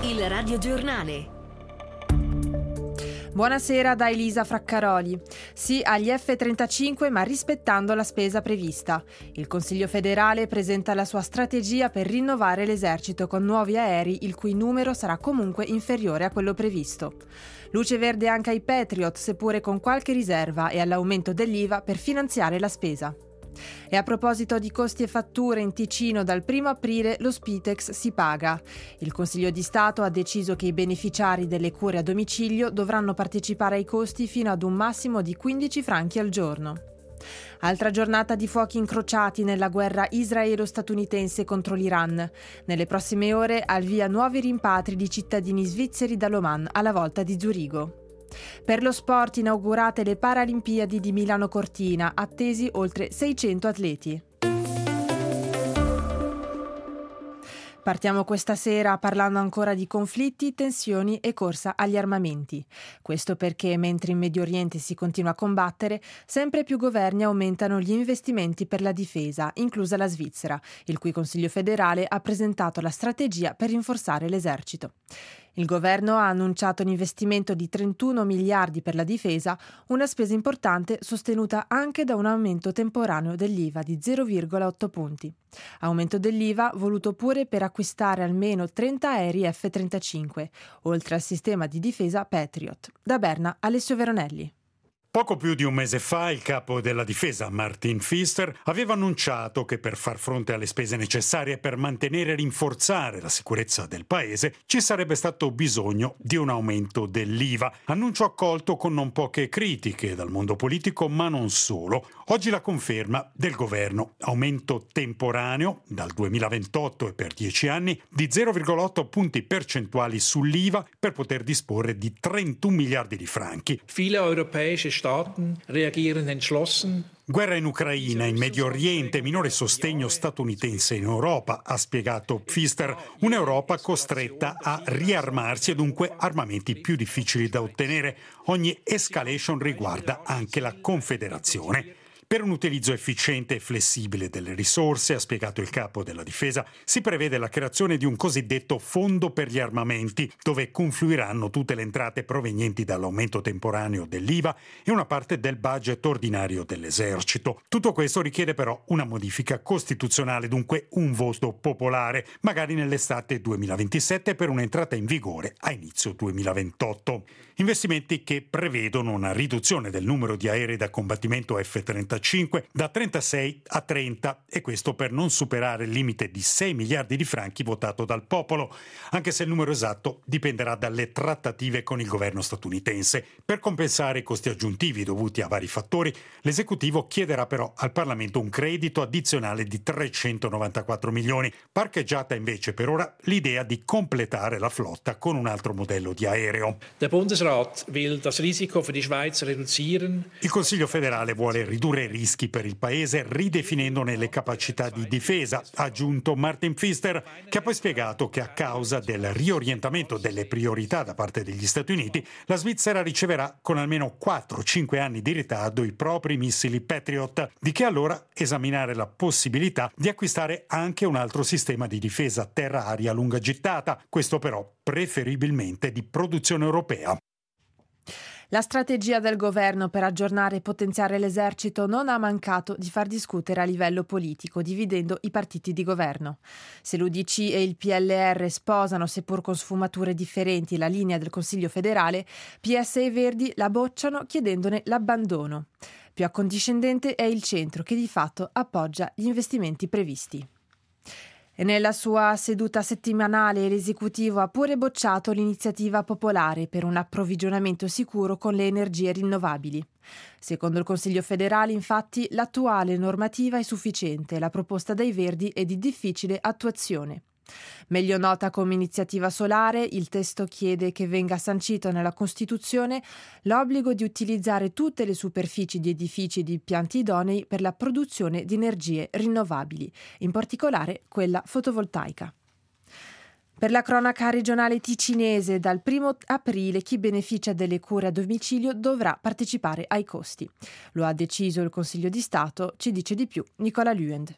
Il radiogiornale. Buonasera da Elisa Fraccaroli. Sì agli F-35 ma rispettando la spesa prevista. Il Consiglio federale presenta la sua strategia per rinnovare l'esercito con nuovi aerei il cui numero sarà comunque inferiore a quello previsto. Luce verde anche ai Patriot, seppure con qualche riserva, e all'aumento dell'IVA per finanziare la spesa. E a proposito di costi e fatture, in Ticino dal 1 aprile lo Spitex si paga. Il Consiglio di Stato ha deciso che i beneficiari delle cure a domicilio dovranno partecipare ai costi fino ad un massimo di 15 franchi al giorno. Altra giornata di fuochi incrociati nella guerra israelo-statunitense contro l'Iran. Nelle prossime ore al via nuovi rimpatri di cittadini svizzeri dall'Oman alla volta di Zurigo. Per lo sport inaugurate le Paralimpiadi di Milano Cortina, attesi oltre 600 atleti. Partiamo questa sera parlando ancora di conflitti, tensioni e corsa agli armamenti. Questo perché, mentre in Medio Oriente si continua a combattere, sempre più governi aumentano gli investimenti per la difesa, inclusa la Svizzera, il cui Consiglio federale ha presentato la strategia per rinforzare l'esercito. Il governo ha annunciato un investimento di 31 miliardi per la difesa, una spesa importante sostenuta anche da un aumento temporaneo dell'IVA di 0,8 punti. Aumento dell'IVA voluto pure per acquistare almeno 30 aerei F-35, oltre al sistema di difesa Patriot. Da Berna, Alessio Veronelli. Poco più di un mese fa il capo della difesa, Martin Pfister, aveva annunciato che per far fronte alle spese necessarie per mantenere e rinforzare la sicurezza del paese ci sarebbe stato bisogno di un aumento dell'IVA. Annuncio accolto con non poche critiche dal mondo politico, ma non solo. Oggi la conferma del governo. Aumento temporaneo dal 2028 e per 10 anni di 0,8 punti percentuali sull'IVA per poter disporre di 31 miliardi di franchi. Viele europäische Staaten reagieren entschlossen. Guerra in Ucraina, in Medio Oriente, minore sostegno statunitense in Europa, ha spiegato Pfister. Un'Europa costretta a riarmarsi e dunque armamenti più difficili da ottenere. Ogni escalation riguarda anche la Confederazione. Per un utilizzo efficiente e flessibile delle risorse, ha spiegato il capo della difesa, si prevede la creazione di un cosiddetto fondo per gli armamenti, dove confluiranno tutte le entrate provenienti dall'aumento temporaneo dell'IVA e una parte del budget ordinario dell'esercito. Tutto questo richiede però una modifica costituzionale, dunque un voto popolare, magari nell'estate 2027 per un'entrata in vigore a inizio 2028. Investimenti che prevedono una riduzione del numero di aerei da combattimento F-35 da 36 a 30, e questo per non superare il limite di 6 miliardi di franchi votato dal popolo, anche se il numero esatto dipenderà dalle trattative con il governo statunitense. Per compensare i costi aggiuntivi dovuti a vari fattori, l'esecutivo chiederà però al Parlamento un credito addizionale di 394 milioni, parcheggiata invece per ora l'idea di completare la flotta con un altro modello di aereo. Der Bundesrat will das Risiko für die Schweiz reduzieren. Il Consiglio federale vuole ridurre rischi per il paese ridefinendone le capacità di difesa, ha aggiunto Martin Pfister, che ha poi spiegato che a causa del riorientamento delle priorità da parte degli Stati Uniti, la Svizzera riceverà con almeno 4-5 anni di ritardo i propri missili Patriot, di che allora esaminare la possibilità di acquistare anche un altro sistema di difesa terra-aria a lunga gittata, questo però preferibilmente di produzione europea. La strategia del governo per aggiornare e potenziare l'esercito non ha mancato di far discutere a livello politico, dividendo i partiti di governo. Se l'UDC e il PLR sposano, seppur con sfumature differenti, la linea del Consiglio federale, PS e Verdi la bocciano chiedendone l'abbandono. Più accondiscendente è il centro, che di fatto appoggia gli investimenti previsti. E nella sua seduta settimanale l'esecutivo ha pure bocciato l'iniziativa popolare per un approvvigionamento sicuro con le energie rinnovabili. Secondo il Consiglio federale, infatti, l'attuale normativa è sufficiente, la proposta dai Verdi è di difficile attuazione. Meglio nota come iniziativa solare, il testo chiede che venga sancito nella Costituzione l'obbligo di utilizzare tutte le superfici di edifici e di impianti idonei per la produzione di energie rinnovabili, in particolare quella fotovoltaica. Per la cronaca regionale ticinese, dal 1 aprile chi beneficia delle cure a domicilio dovrà partecipare ai costi. Lo ha deciso il Consiglio di Stato, ci dice di più Nicola Luend.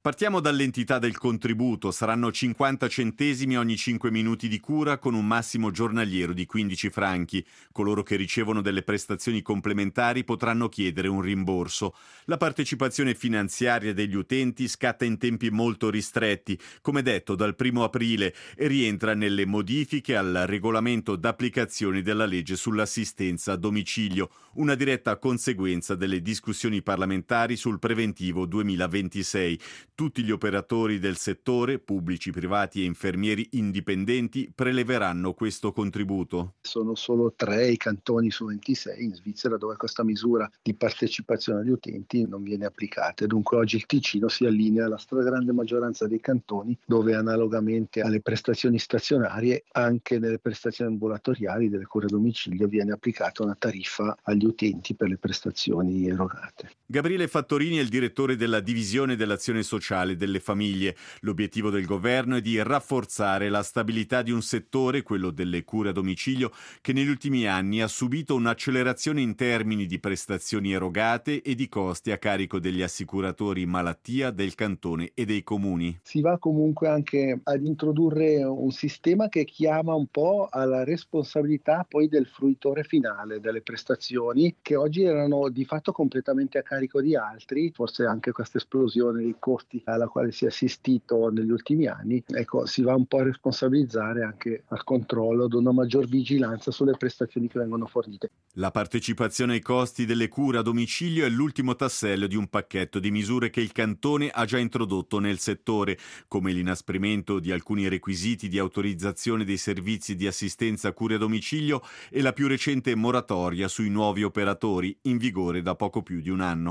Partiamo dall'entità del contributo. Saranno 50 centesimi ogni 5 minuti di cura con un massimo giornaliero di 15 franchi. Coloro che ricevono delle prestazioni complementari potranno chiedere un rimborso. La partecipazione finanziaria degli utenti scatta in tempi molto ristretti, come detto dal 1 aprile, e rientra nelle modifiche al regolamento d'applicazione della legge sull'assistenza a domicilio, una diretta conseguenza delle discussioni parlamentari sul preventivo 2026. Tutti gli operatori del settore, pubblici, privati e infermieri indipendenti, preleveranno questo contributo. Sono solo 3 i cantoni su 26 in Svizzera dove questa misura di partecipazione agli utenti non viene applicata. Dunque oggi il Ticino si allinea alla stragrande maggioranza dei cantoni dove analogamente alle prestazioni stazionarie, anche nelle prestazioni ambulatoriali delle cure a domicilio viene applicata una tariffa agli utenti per le prestazioni erogate. Gabriele Fattorini è il direttore della divisione dell'azione sociale delle famiglie. L'obiettivo del governo è di rafforzare la stabilità di un settore, quello delle cure a domicilio, che negli ultimi anni ha subito un'accelerazione in termini di prestazioni erogate e di costi a carico degli assicuratori malattia del cantone e dei comuni. Si va comunque anche ad introdurre un sistema che chiama un po' alla responsabilità poi del fruitore finale delle prestazioni, che oggi erano di fatto completamente a carico di altri. Forse anche questa esplosione dei costi alla quale si è assistito negli ultimi anni, si va un po' a responsabilizzare anche al controllo ad una maggior vigilanza sulle prestazioni che vengono fornite. La partecipazione ai costi delle cure a domicilio è l'ultimo tassello di un pacchetto di misure che il cantone ha già introdotto nel settore, come l'inasprimento di alcuni requisiti di autorizzazione dei servizi di assistenza a cure a domicilio e la più recente moratoria sui nuovi operatori, in vigore da poco più di un anno.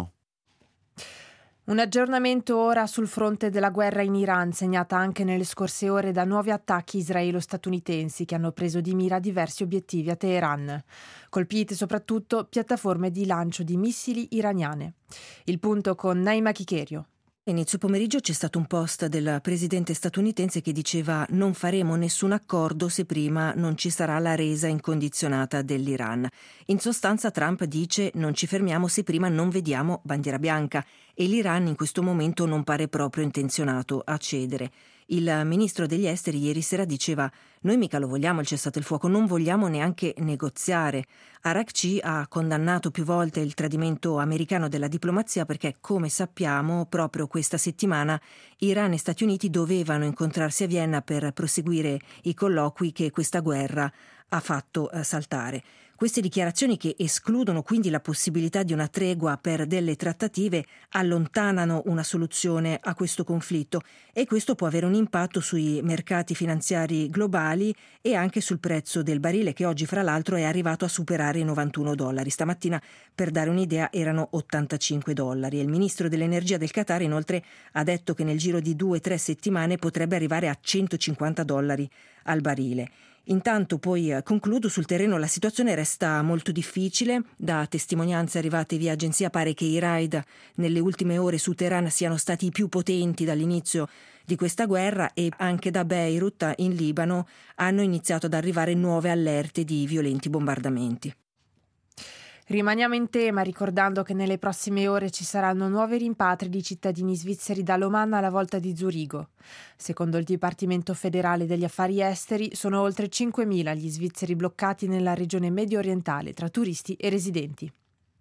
Un aggiornamento ora sul fronte della guerra in Iran, segnata anche nelle scorse ore da nuovi attacchi israelo-statunitensi che hanno preso di mira diversi obiettivi a Teheran. Colpite soprattutto piattaforme di lancio di missili iraniane. Il punto con Naima Chicherio. Inizio pomeriggio c'è stato un post del presidente statunitense che diceva: non faremo nessun accordo se prima non ci sarà la resa incondizionata dell'Iran. In sostanza Trump dice: non ci fermiamo se prima non vediamo bandiera bianca, e l'Iran in questo momento non pare proprio intenzionato a cedere. Il ministro degli esteri ieri sera diceva: noi mica lo vogliamo il cessate il fuoco, non vogliamo neanche negoziare. Araghchi ha condannato più volte il tradimento americano della diplomazia perché, come sappiamo, proprio questa settimana Iran e Stati Uniti dovevano incontrarsi a Vienna per proseguire i colloqui che questa guerra ha fatto saltare. Queste dichiarazioni, che escludono quindi la possibilità di una tregua per delle trattative, allontanano una soluzione a questo conflitto, e questo può avere un impatto sui mercati finanziari globali e anche sul prezzo del barile, che oggi fra l'altro è arrivato a superare i $91. Stamattina, per dare un'idea, erano $85. E il ministro dell'energia del Qatar inoltre ha detto che nel giro di 2-3 settimane potrebbe arrivare a $150 al barile. Intanto poi concludo, sul terreno la situazione resta molto difficile. Da testimonianze arrivate via agenzia pare che i raid nelle ultime ore su Teheran siano stati i più potenti dall'inizio di questa guerra, e anche da Beirut in Libano hanno iniziato ad arrivare nuove allerte di violenti bombardamenti. Rimaniamo in tema ricordando che nelle prossime ore ci saranno nuovi rimpatri di cittadini svizzeri da Lomanna alla volta di Zurigo. Secondo il Dipartimento federale degli affari esteri sono oltre 5.000 gli svizzeri bloccati nella regione medio orientale tra turisti e residenti.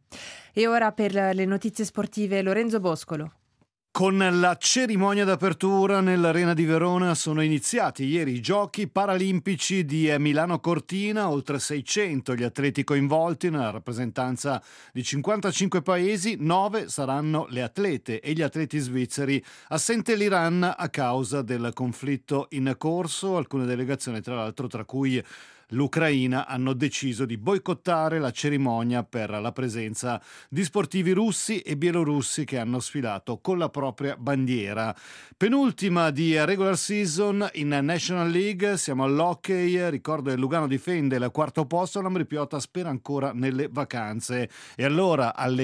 E ora per le notizie sportive Lorenzo Boscolo. Con la cerimonia d'apertura nell'Arena di Verona sono iniziati ieri i Giochi Paralimpici di Milano Cortina, oltre 600 gli atleti coinvolti nella rappresentanza di 55 paesi, 9 saranno le atlete e gli atleti svizzeri, assente l'Iran a causa del conflitto in corso. Alcune delegazioni, tra l'altro, tra cui l'Ucraina, hanno deciso di boicottare la cerimonia per la presenza di sportivi russi e bielorussi che hanno sfilato con la propria bandiera. Penultima di regular season in National League, siamo all'hockey. Ricordo che Lugano difende il quarto posto, l'Ambrì-Piotta spera ancora nelle vacanze. E allora alle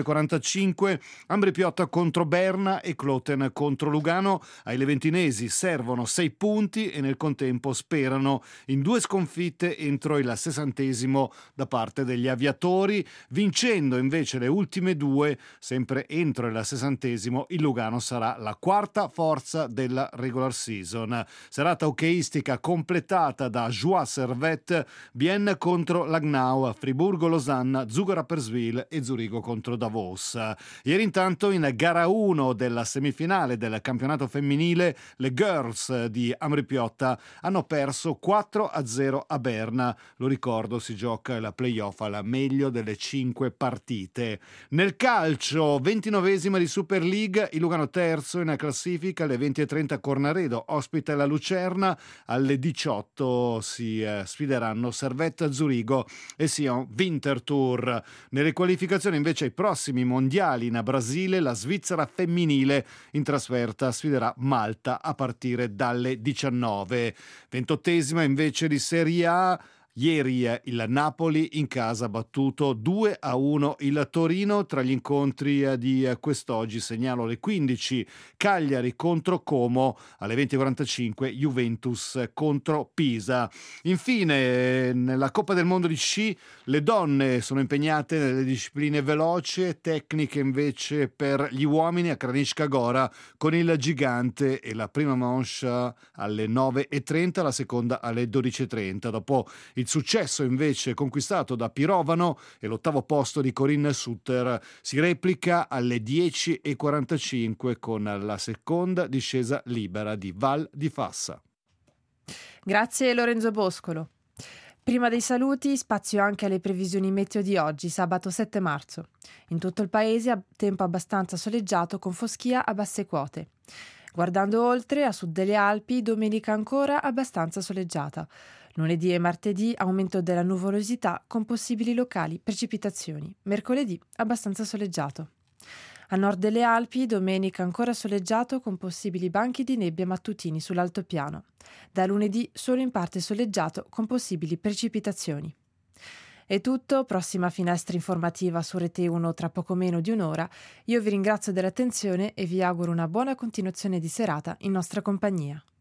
19:45 Ambrì-Piotta contro Berna e Cloten contro Lugano. Ai leventinesi servono 6 punti e nel contempo sperano in 2 sconfitte sconfitte entro il 60° da parte degli aviatori, vincendo invece le ultime 2 sempre entro il 60°. Il Lugano sarà la quarta forza della regular season. Serata hockeyistica completata da Joie Servette, Bienne contro Langnau, Friburgo-Losanna, Zuger-Rapperswil e Zurigo contro Davos. Ieri intanto in gara 1 della semifinale del campionato femminile le Girls di Amri Piotta hanno perso 4-0 a Berna. Lo ricordo, si gioca il playoff alla meglio delle 5 partite. Nel calcio, 29esima di Super League, il Lugano terzo in classifica, alle 20:30 Cornaredo ospita la Lucerna, alle 18 si sfideranno Servette Zurigo e Sion Winterthur. Nelle qualificazioni invece ai prossimi mondiali in Brasile, la Svizzera femminile in trasferta sfiderà Malta a partire dalle 19. 28esima invece di Serie A. Ieri il Napoli in casa ha battuto 2-1 il Torino. Tra gli incontri di quest'oggi segnalo alle 15 Cagliari contro Como, alle 20:45 Juventus contro Pisa. Infine nella Coppa del Mondo di sci le donne sono impegnate nelle discipline veloce, tecniche invece per gli uomini a Kranička Gora con il gigante e la prima manche alle 9:30, la seconda alle 12:30. Dopo il successo invece conquistato da Pirovano e l'8° posto di Corinne Sutter, si replica alle 10:45 con la seconda discesa libera di Val di Fassa. Grazie Lorenzo Boscolo. Prima dei saluti, spazio anche alle previsioni meteo di oggi, sabato 7 marzo. In tutto il paese tempo abbastanza soleggiato con foschia a basse quote. Guardando oltre, a sud delle Alpi, domenica ancora abbastanza soleggiata. Lunedì e martedì aumento della nuvolosità con possibili locali precipitazioni. Mercoledì abbastanza soleggiato. A nord delle Alpi domenica ancora soleggiato con possibili banchi di nebbia mattutini sull'altopiano. Da lunedì solo in parte soleggiato con possibili precipitazioni. È tutto, prossima finestra informativa su Rete 1 tra poco meno di un'ora. Io vi ringrazio dell'attenzione e vi auguro una buona continuazione di serata in nostra compagnia.